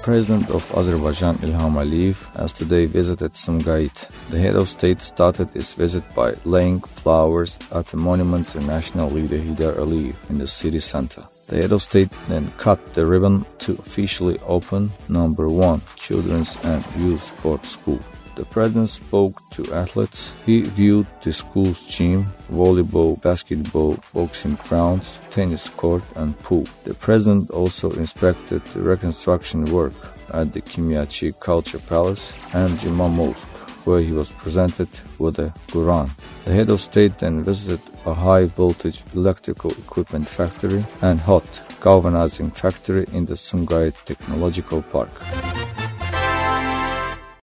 President of Azerbaijan Ilham Aliyev has today visited Sumgait. The head of state started his visit by laying flowers at the monument to national leader Heydar Aliyev in the city center. The head of state then cut the ribbon to officially open No. 1 Children's and Youth Sports School. The president spoke to athletes. He viewed the school's gym, volleyball, basketball, boxing grounds, tennis court, and pool. The president also inspected the reconstruction work at the Kimyachi Culture Palace and Juma Mosque, where he was presented with a Quran. The head of state then visited a high-voltage electrical equipment factory and hot galvanizing factory in the Sumgait Technological Park.